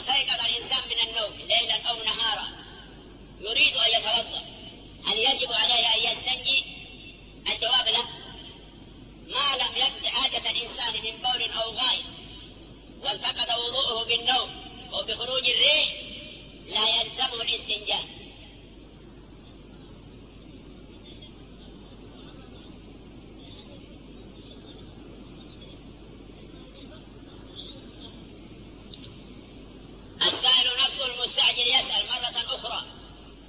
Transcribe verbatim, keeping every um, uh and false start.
استيقظ الإنسان من النوم ليلا أو نهارا يريد أن يتوضأ، هل يجب عليه أن يستنجي؟ الجواب لا، ما لم يقض حاجة الإنسان من بول أو غائط وانتقض وضوءه بالنوم أو بخروج الريح